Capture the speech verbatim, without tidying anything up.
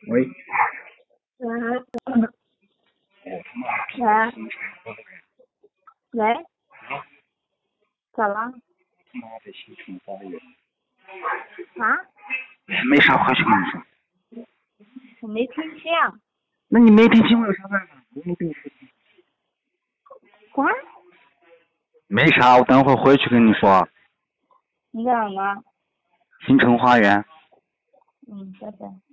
喂， 嗯， 我他妈喂喂，咋了？ 妈的新城花园， 啊？ 没啥话去跟你说。 我没听见。 那你没听清我有啥办法？我没跟你说。 啥？ 没啥，我等会儿回去跟你说。 你干什么？ 新城花园。 嗯，拜拜。